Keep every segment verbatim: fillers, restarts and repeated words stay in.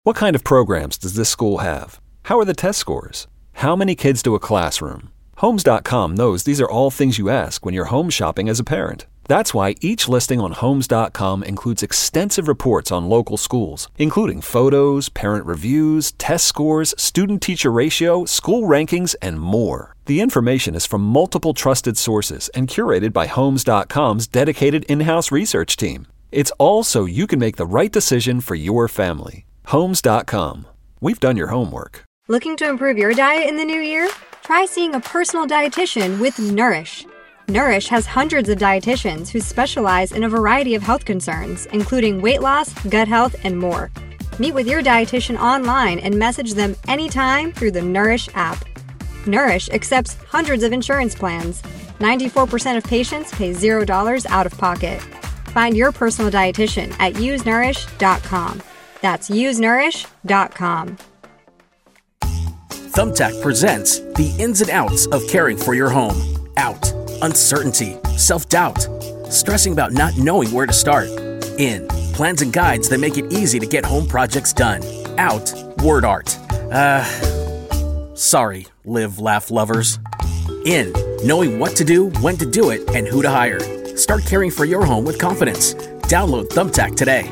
What kind of programs does this school have? How are the test scores? How many kids do a classroom? Homes dot com knows these are all things you ask when you're home shopping as a parent. That's why each listing on Homes dot com includes extensive reports on local schools, including photos, parent reviews, test scores, student-teacher ratio, school rankings, and more. The information is from multiple trusted sources and curated by Homes dot com's dedicated in-house research team. It's all so you can make the right decision for your family. Homes dot com. We've done your homework. Looking to improve your diet in the new year? Try seeing a personal dietitian with Nourish. Nourish has hundreds of dietitians who specialize in a variety of health concerns, including weight loss, gut health, and more. Meet with your dietitian online and message them anytime through the Nourish app. Nourish accepts hundreds of insurance plans. ninety-four percent of patients pay zero dollars out of pocket. Find your personal dietitian at use nourish dot com. That's use nourish dot com. Thumbtack presents the ins and outs of caring for your home. Out, uncertainty, self-doubt, stressing about not knowing where to start. In, plans and guides that make it easy to get home projects done. Out, word art. Uh, sorry, live, laugh lovers. In, knowing what to do, when to do it, and who to hire. Start caring for your home with confidence. Download Thumbtack today.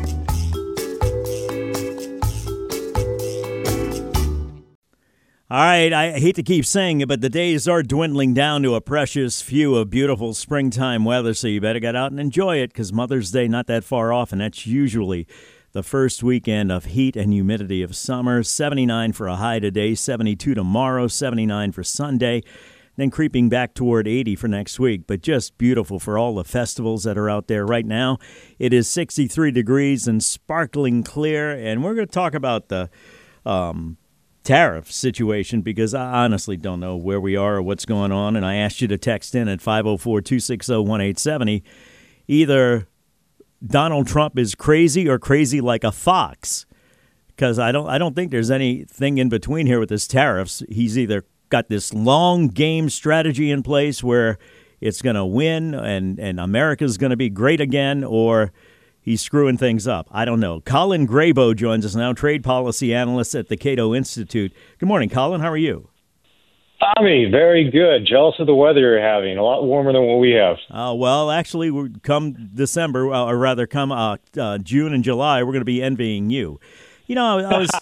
All right, I hate to keep saying it, but the days are dwindling down to a precious few of beautiful springtime weather, so you better get out and enjoy it because Mother's Day not that far off, and that's usually the first weekend of heat and humidity of summer. seventy-nine for a high today, seventy-two tomorrow, seventy-nine for Sunday, then creeping back toward eighty for next week. But just beautiful for all the festivals that are out there right now. It is sixty-three degrees and sparkling clear, and we're going to talk about the um, tariff situation because I honestly don't know where we are or what's going on, and I asked you to text in at five oh four, two six oh, one eight seven oh. Either Donald Trump is crazy or crazy like a fox, because I don't I don't think there's anything in between here with his tariffs. He's either got this long game strategy in place where it's going to win and, and America's going to be great again, or he's screwing things up. I don't know. Colin Grabo joins us now, trade policy analyst at the Cato Institute. Good morning, Colin. How are you? Tommy, very good. Jealous of the weather you're having. A lot warmer than what we have. Uh, well, actually, we come December, uh, or rather come uh, uh, June and July, we're going to be envying you. You know, I was.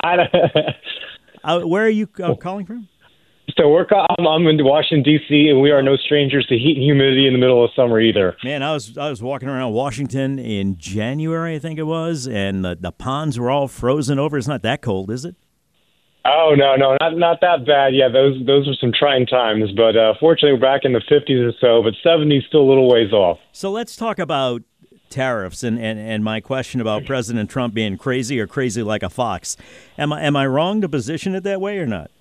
uh, where are you uh, calling from? So we're I'm, I'm in Washington, D C, and we are no strangers to heat and humidity in the middle of summer either. Man, I was I was walking around Washington in January, I think it was, and the, the ponds were all frozen over. It's not that cold, is it? Oh, no, no, not not that bad. Yeah, those those were some trying times, but uh, fortunately we're back in the fifties or so, but seventies still a little ways off. So let's talk about tariffs and, and, and my question about President Trump being crazy or crazy like a fox. Am I, am I wrong to position it that way or not?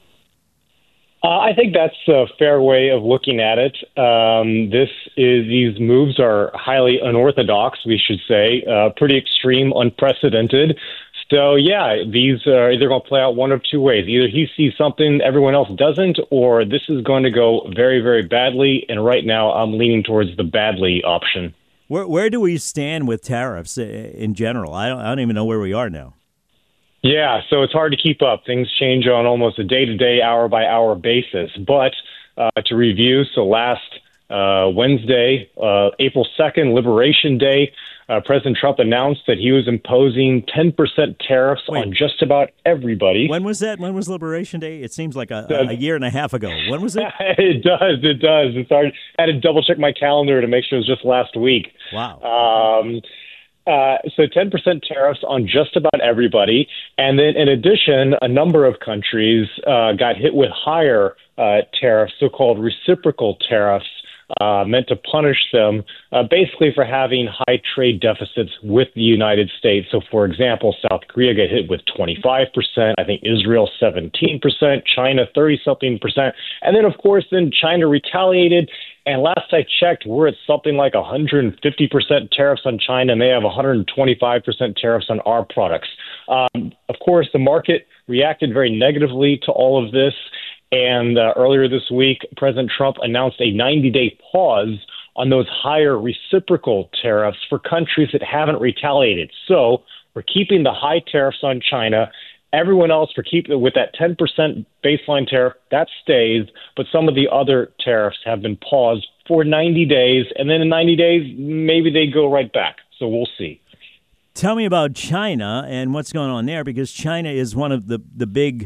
Uh, I think that's a fair way of looking at it. Um, this is these moves are highly unorthodox, we should say, uh, pretty extreme, unprecedented. So, yeah, these are either going to play out one of two ways. Either he sees something everyone else doesn't, or this is going to go very, very badly. And right now I'm leaning towards the badly option. Where where do we stand with tariffs in general? I don't, I don't even know where we are now. Yeah, so it's hard to keep up. Things change on almost a day-to-day, hour-by-hour basis. But uh, to review, so last uh, Wednesday, uh, April second, Liberation Day, uh, President Trump announced that he was imposing ten percent tariffs Wait, on just about everybody. When was that? When was Liberation Day? It seems like a, a year and a half ago. When was it? It does. It does. It's hard. I had to double-check my calendar to make sure it was just last week. Wow. Um Uh, so ten percent tariffs on just about everybody. And then in addition, a number of countries uh, got hit with higher uh, tariffs, so-called reciprocal tariffs, uh, meant to punish them uh, basically for having high trade deficits with the United States. So, for example, South Korea got hit with twenty-five percent, I think Israel seventeen percent, China thirty-something percent. And then, of course, then China retaliated. And last I checked, we're at something like one hundred fifty percent tariffs on China, and they have one hundred twenty-five percent tariffs on our products. Um, of course, the market reacted very negatively to all of this. And uh, earlier this week, President Trump announced a ninety-day pause on those higher reciprocal tariffs for countries that haven't retaliated. So we're keeping the high tariffs on China. Everyone else, for keeping with that ten percent baseline tariff, that stays. But some of the other tariffs have been paused for ninety days. And then in ninety days, maybe they go right back. So we'll see. Tell me about China and what's going on there, because China is one of the, the big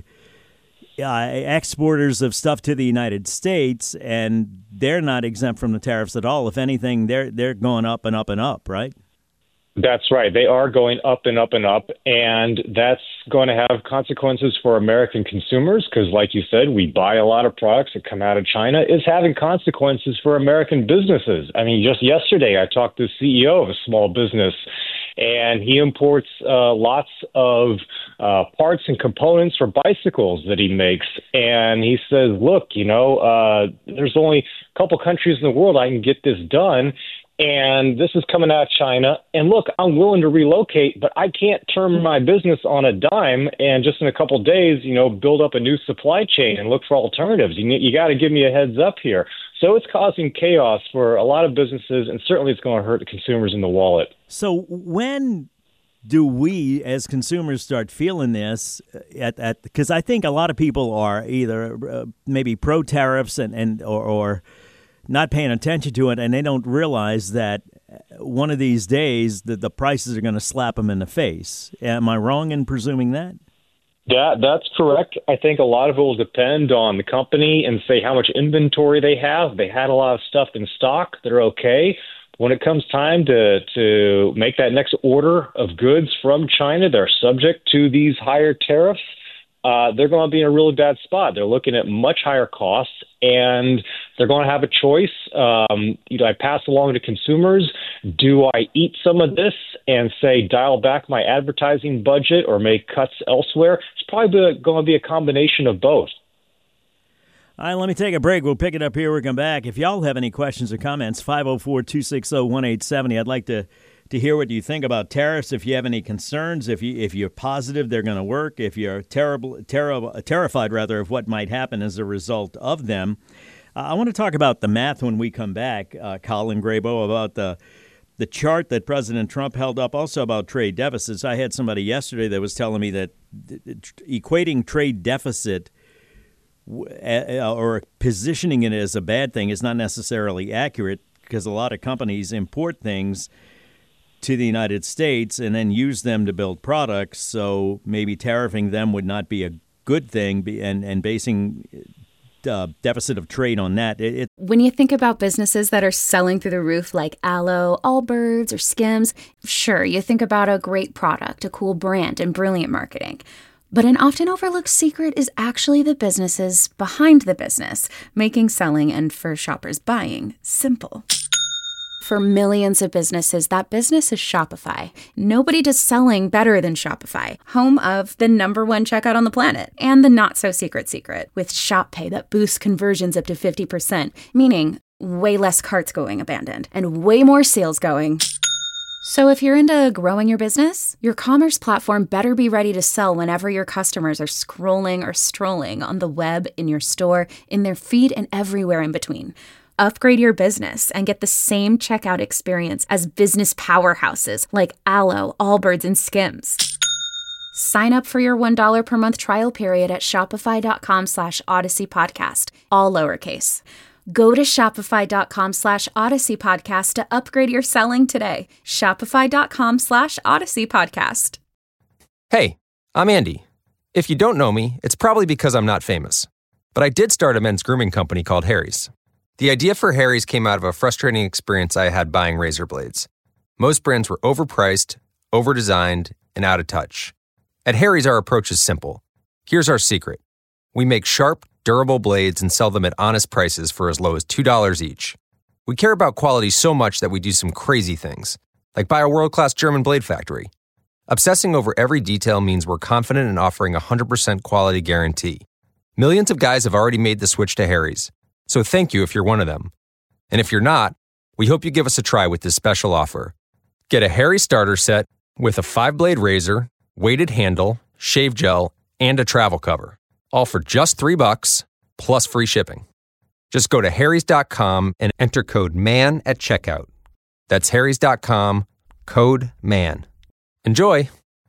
uh, exporters of stuff to the United States, and they're not exempt from the tariffs at all. If anything, they're they're going up and up and up, right? That's right. They are going up and up and up, and that's going to have consequences for American consumers because, like you said, we buy a lot of products that come out of China. It's having consequences for American businesses. I mean, just yesterday I talked to the C E O of a small business, and he imports uh, lots of uh, parts and components for bicycles that he makes. And he says, look, you know, uh, there's only a couple countries in the world I can get this done. And this is coming out of China. And look, I'm willing to relocate, but I can't turn my business on a dime and just in a couple of days, you know, build up a new supply chain and look for alternatives. You, you got to give me a heads up here. So it's causing chaos for a lot of businesses, and certainly it's going to hurt the consumers in the wallet. So when do we as consumers start feeling this? At at because I think a lot of people are either uh, maybe pro tariffs and, and or, or not paying attention to it, and they don't realize that one of these days that the prices are going to slap them in the face. Am I wrong in presuming that? Yeah, that's correct. I think a lot of it will depend on the company and say how much inventory they have. They had a lot of stuff in stock. They're okay. When it comes time to to make that next order of goods from China, they're subject to these higher tariffs. Uh, they're going to be in a really bad spot. They're looking at much higher costs, and they're going to have a choice. Um, you know, I pass along to consumers, do I eat some of this and say dial back my advertising budget or make cuts elsewhere? It's probably going to be a combination of both. All right, let me take a break. We'll pick it up here. We'll come back. If y'all have any questions or comments, five oh four, two six oh, one eight seven oh. I'd like to to hear what you think about tariffs. If you have any concerns, if you if you're positive they're going to work, if you're terrible, terrible, terrified rather of what might happen as a result of them. Uh, I want to talk about the math when we come back, uh, Colin Grabow, about the the chart that President Trump held up, also about trade deficits. I had somebody yesterday that was telling me that equating trade deficit or positioning it as a bad thing is not necessarily accurate, because a lot of companies import things to the United States and then use them to build products. So maybe tariffing them would not be a good thing, and, and basing uh, deficit of trade on that. It, it, when you think about businesses that are selling through the roof like Aloe, Allbirds, or Skims, sure, you think about a great product, a cool brand, and brilliant marketing. But an often overlooked secret is actually the businesses behind the business, making selling and, for shoppers, buying simple. For millions of businesses, that business is Shopify. Nobody does selling better than Shopify, home of the number one checkout on the planet, and the not-so-secret secret, with Shop Pay that boosts conversions up to fifty percent, meaning way less carts going abandoned, and way more sales going. So if you're into growing your business, your commerce platform better be ready to sell whenever your customers are scrolling or strolling on the web, in your store, in their feed, and everywhere in between. Upgrade your business and get the same checkout experience as business powerhouses like Aloe, Allbirds, and Skims. Sign up for your one dollar per month trial period at shopify.com slash Odyssey Podcast, all lowercase. Go to shopify.com slash Odyssey Podcast to upgrade your selling today. Shopify.com slash Odyssey Podcast. Hey, I'm Andy. If you don't know me, it's probably because I'm not famous. But I did start a men's grooming company called Harry's. The idea for Harry's came out of a frustrating experience I had buying razor blades. Most brands were overpriced, overdesigned, and out of touch. At Harry's, our approach is simple. Here's our secret. We make sharp, durable blades and sell them at honest prices for as low as two dollars each. We care about quality so much that we do some crazy things, like buy a world-class German blade factory. Obsessing over every detail means we're confident in offering a one hundred percent quality guarantee. Millions of guys have already made the switch to Harry's, so thank you if you're one of them. And if you're not, we hope you give us a try with this special offer. Get a Harry's starter set with a five-blade razor, weighted handle, shave gel, and a travel cover. All for just three bucks, plus free shipping. Just go to harrys dot com and enter code MAN at checkout. That's harrys dot com, code MAN. Enjoy!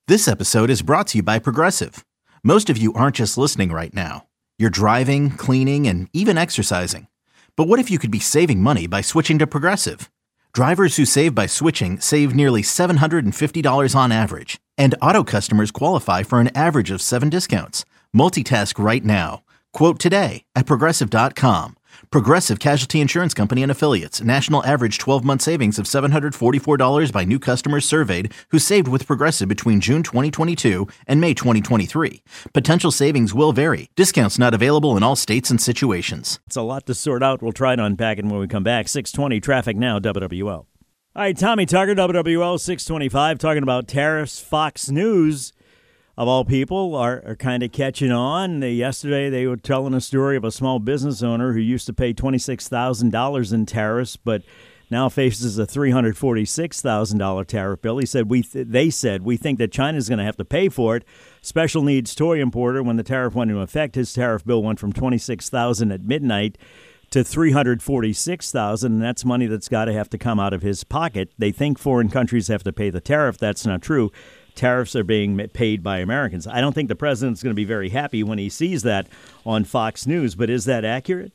This episode is brought to you by Progressive. Most of you aren't just listening right now. You're driving, cleaning, and even exercising. But what if you could be saving money by switching to Progressive? Drivers who save by switching save nearly seven hundred fifty dollars on average. And auto customers qualify for an average of seven discounts. Multitask right now. Quote today at Progressive dot com. Progressive Casualty Insurance Company and Affiliates. National average twelve-month savings of seven hundred forty-four dollars by new customers surveyed who saved with Progressive between June twenty twenty-two and May twenty twenty-three. Potential savings will vary. Discounts not available in all states and situations. It's a lot to sort out. We'll try to unpack it when we come back. six twenty traffic now, W W L. All right, Tommy Tucker, W W L six twenty-five, talking about tariffs. Fox News, of all people, are, are kind of catching on. They, yesterday, they were telling a story of a small business owner who used to pay twenty-six thousand dollars in tariffs, but now faces a three hundred forty-six thousand dollars tariff bill. He said, "We, th- they said, we think that China's going to have to pay for it." Special needs toy importer, when the tariff went into effect, his tariff bill went from twenty-six thousand dollars at midnight to three hundred forty-six thousand dollars, and that's money that's got to have to come out of his pocket. They think foreign countries have to pay the tariff. That's not true. Tariffs are being paid by Americans. I don't think the president's going to be very happy when he sees that on Fox News, but is that accurate?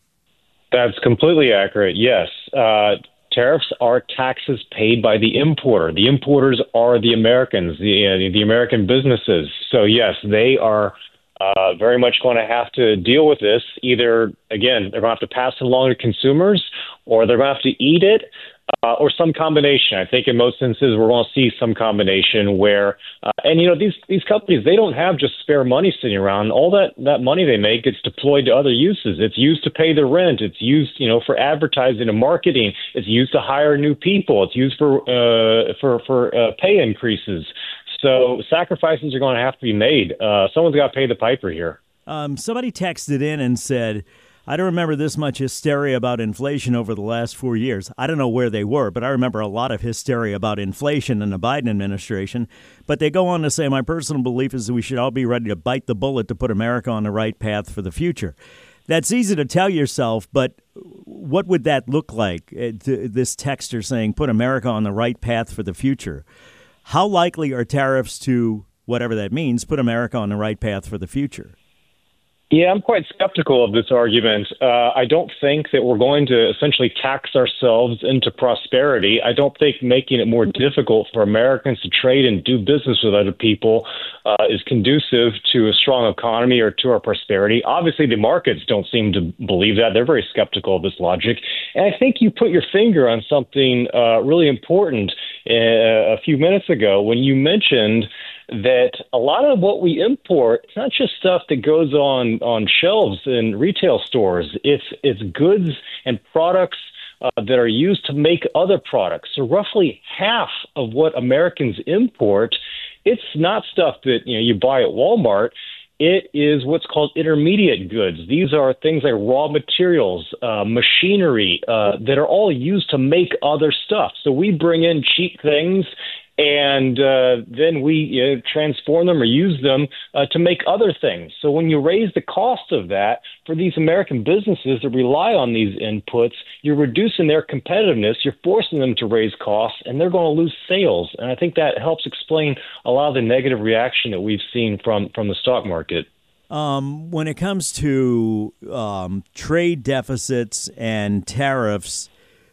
That's completely accurate, yes. Uh, tariffs are taxes paid by the importer. The importers are the Americans, the, uh, the American businesses. So, yes, they are uh, very much going to have to deal with this. Either, again, they're going to have to pass it along to consumers, or they're going to have to eat it. Uh, or some combination. I think in most instances we're going to see some combination where, uh, and you know, these these companies, they don't have just spare money sitting around. All that, that money they make gets deployed to other uses. It's used to pay the rent. It's used, you know, for advertising and marketing. It's used to hire new people. It's used for uh, for for uh, pay increases. So sacrifices are going to have to be made. Uh, someone's got to pay the piper here. Um, somebody texted in and said, "I don't remember this much hysteria about inflation over the last four years. I don't know where they were, but I remember a lot of hysteria about inflation in the Biden administration." But they go on to say, "My personal belief is that we should all be ready to bite the bullet to put America on the right path for the future." That's easy to tell yourself, but what would that look like? This texter saying, put America on the right path for the future. How likely are tariffs to, whatever that means, put America on the right path for the future? Yeah, I'm quite skeptical of this argument. Uh, I don't think that we're going to essentially tax ourselves into prosperity. I don't think making it more difficult for Americans to trade and do business with other people uh, is conducive to a strong economy or to our prosperity. Obviously, the markets don't seem to believe that. They're very skeptical of this logic. And I think you put your finger on something uh, really important uh, a few minutes ago when you mentioned that a lot of what we import, it's not just stuff that goes on, on shelves in retail stores. It's it's goods and products uh, that are used to make other products. So roughly half of what Americans import, it's not stuff that you know you buy at Walmart. It is what's called intermediate goods. These are things like raw materials, uh, machinery uh, that are all used to make other stuff. So we bring in cheap things, and uh, then we uh, transform them or use them uh, to make other things. So when you raise the cost of that for these American businesses that rely on these inputs, you're reducing their competitiveness, you're forcing them to raise costs, and they're going to lose sales. And I think that helps explain a lot of the negative reaction that we've seen from, from the stock market. Um, when it comes to um, trade deficits and tariffs,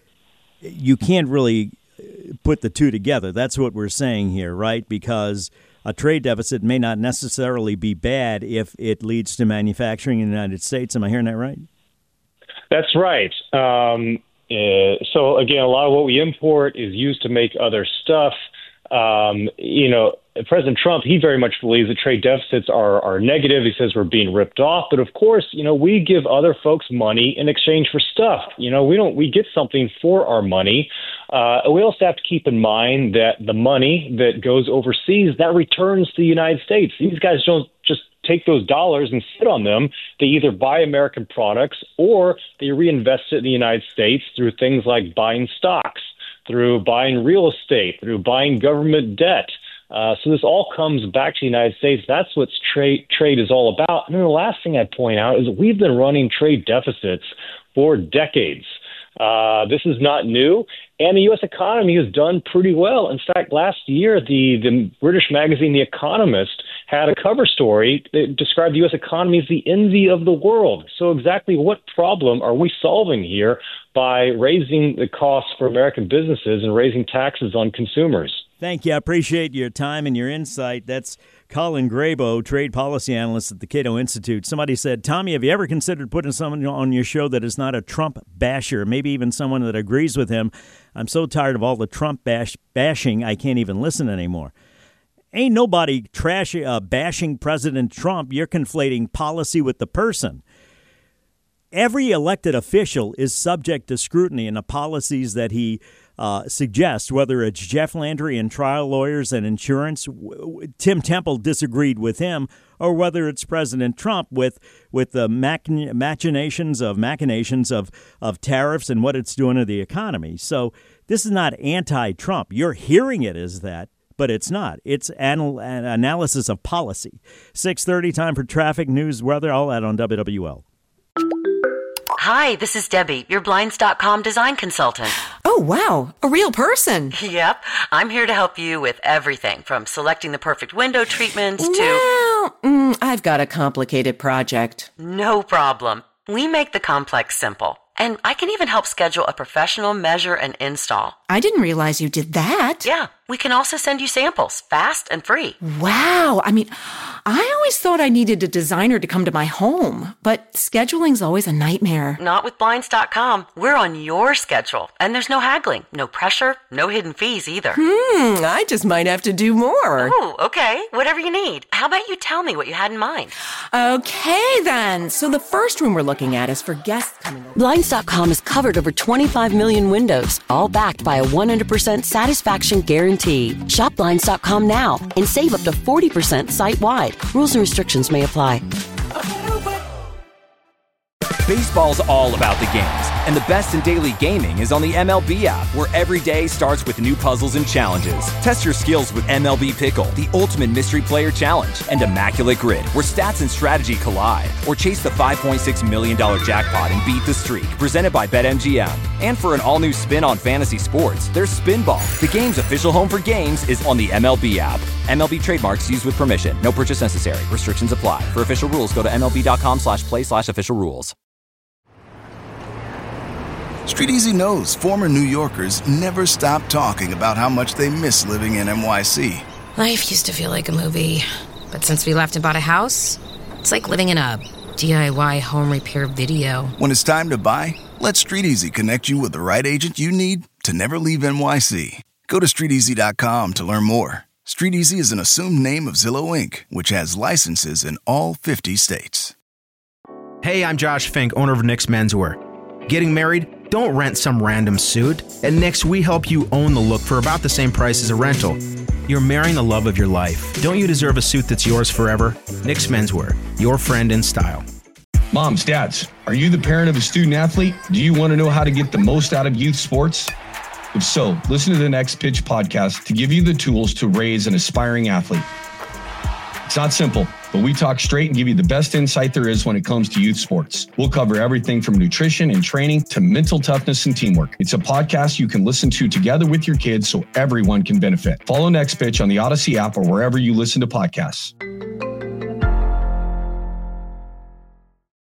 you can't really put the two together. That's what we're saying here, right? Because a trade deficit may not necessarily be bad if it leads to manufacturing in the United States. Am I hearing that right? That's right. Um, uh, so, again, a lot of what we import is used to make other stuff. Um, you know, President Trump, he very much believes that trade deficits are, are negative. He says we're being ripped off. But of course, you know, we give other folks money in exchange for stuff. You know, we don't we get something for our money. Uh, we also have to keep in mind that the money that goes overseas, that returns to the United States. These guys don't just take those dollars and sit on them. They either buy American products or they reinvest it in the United States through things like buying stocks, through buying real estate, through buying government debt. Uh, so this all comes back to the United States. That's what trade trade is all about. And then the last thing I'd point out is that we've been running trade deficits for decades. Uh, this is not new, and the U S economy has done pretty well. In fact, last year, the, the British magazine The Economist had a cover story that described the U S economy as the envy of the world. So exactly what problem are we solving here by raising the costs for American businesses and raising taxes on consumers? Thank you. I appreciate your time and your insight. That's Colin Grabow, trade policy analyst at the Cato Institute. Somebody said, Tommy, have you ever considered putting someone on your show that is not a Trump basher, maybe even someone that agrees with him? I'm so tired of all the Trump bash- bashing, I can't even listen anymore. Ain't nobody trash uh, bashing President Trump. You're conflating policy with the person. Every elected official is subject to scrutiny in the policies that he uh, suggests, whether it's Jeff Landry and trial lawyers and insurance, Tim Temple disagreed with him, or whether it's President Trump with with the mach- machinations of machinations of, of tariffs and what it's doing to the economy. So this is not anti-Trump. You're hearing it as that, but it's not. It's anal- an analysis of policy. six thirty, time for traffic, news, weather, all that on W W L. Hi, this is Debbie, your Blinds dot com design consultant. Oh, wow. A real person. Yep. I'm here to help you with everything from selecting the perfect window treatments to... Well, mm, I've got a complicated project. No problem. We make the complex simple. And I can even help schedule a professional measure and install. I didn't realize you did that. Yeah. We can also send you samples, fast and free. Wow. I mean, I always thought I needed a designer to come to my home, but scheduling's always a nightmare. Not with Blinds dot com. We're on your schedule, and there's no haggling, no pressure, no hidden fees either. Hmm, I just might have to do more. Oh, okay. Whatever you need. How about you tell me what you had in mind? Okay, then. So the first room we're looking at is for guests coming over. Blinds dot com has covered over twenty-five million windows, all backed by a one hundred percent satisfaction guarantee. Shop Blinds dot com now and save up to forty percent site-wide. Rules and restrictions may apply. Baseball's all about the games, and the best in daily gaming is on the M L B app, where every day starts with new puzzles and challenges. Test your skills with M L B Pickle, the ultimate mystery player challenge, and Immaculate Grid, where stats and strategy collide. Or chase the five point six million dollars jackpot and beat the streak, presented by BetMGM. And for an all-new spin on fantasy sports, there's Spinball. The game's official home for games is on the M L B app. M L B trademarks used with permission. No purchase necessary. Restrictions apply. For official rules, go to MLB.com slash play slash official rules. StreetEasy knows former New Yorkers never stop talking about how much they miss living in N Y C. Life used to feel like a movie, but since we left and bought a house, it's like living in a D I Y home repair video. When it's time to buy, let StreetEasy connect you with the right agent you need to never leave N Y C. Go to street easy dot com to learn more. StreetEasy is an assumed name of Zillow Incorporated, which has licenses in all fifty states. Hey, I'm Josh Fink, owner of Nick's Menswear. Getting married? Don't rent some random suit. At Nick's, we help you own the look for about the same price as a rental. You're marrying the love of your life. Don't you deserve a suit that's yours forever? Nick's Menswear, your friend in style. Moms, dads, are you the parent of a student athlete? Do you want to know how to get the most out of youth sports? If so, listen to the Next Pitch podcast to give you the tools to raise an aspiring athlete. It's not simple, but we talk straight and give you the best insight there is when it comes to youth sports. We'll cover everything from nutrition and training to mental toughness and teamwork. It's a podcast you can listen to together with your kids so everyone can benefit. Follow Next Pitch on the Odyssey app or wherever you listen to podcasts.